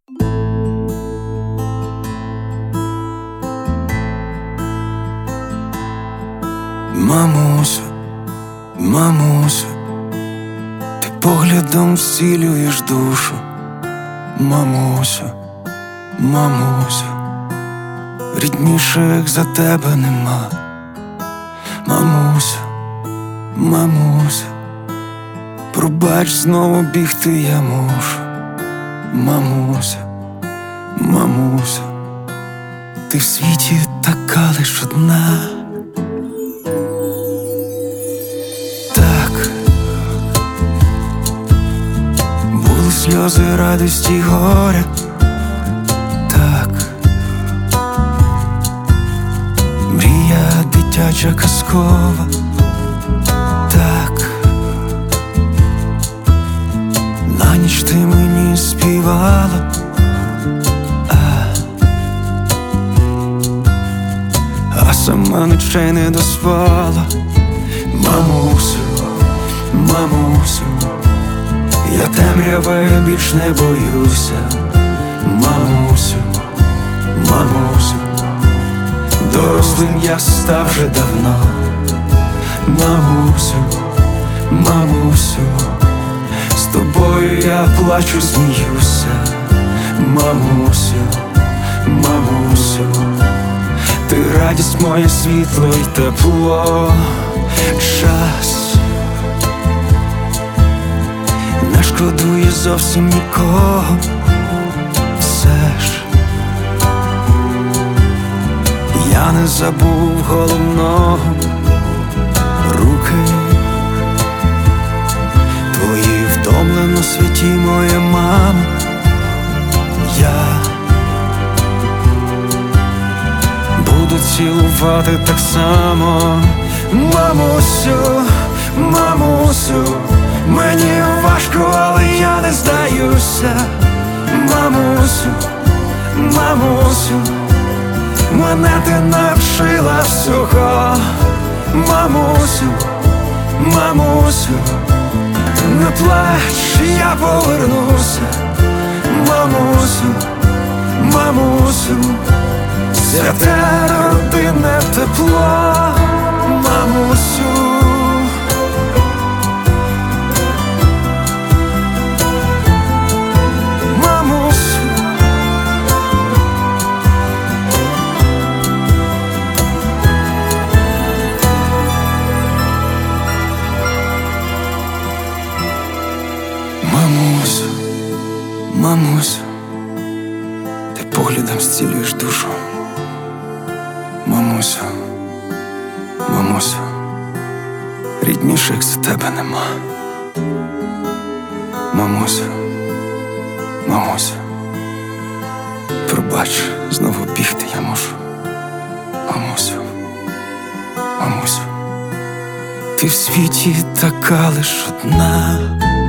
Мамусю, мамусю, ти поглядом зцілюєш душу. Мамусю, мамусю, рідніших за тебе нема. Мамусю, мамусю, пробач, знову бігти я мушу. Мамусю, мамусю, ти в світі така лиш одна. Сльози радості й горя, так, мрія дитяча казкова, так, на ніч ти мені співала, а сама ночей не доспала. Мамусю, мамусю, я темряви більш не боюся. Мамусю, мамусю, дорослим я став вже давно. Мамусю, мамусю, з тобою я плачу, сміюся. Мамусю, мамусю, ти радість, моє світло й тепло. Час не шкодує зовсім нікого. Все ж я не забув головного. Руки твої втомлено святі, моя мама. Я буду цілувати так само. Мамусю, мамусю, мені важко, але я не здаюся. Мамусю, мамусю, мене ти навчила всього. Мамусю, мамусю, не плач, я повернуся. Мамусю, мамусю, святе родинне тепло. Мамусю, мамусю, мамусю, ти поглядом зцілюєш душу. Мамусю, мамусю, рідніших за тебе нема. Мамусю, мамусю, пробач, знову бігти я мушу. Мамусю, мамусю, ти в світі така лиш одна.